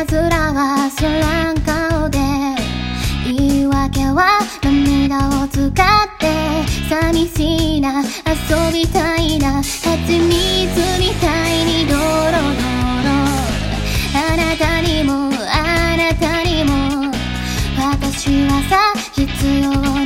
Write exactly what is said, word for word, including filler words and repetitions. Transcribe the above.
奴らは知らん顔で、言い訳は涙を使って寂しいな、遊びたいな、蜂蜜みたいにドロドロ、あなたにもあなたにも私はさ必要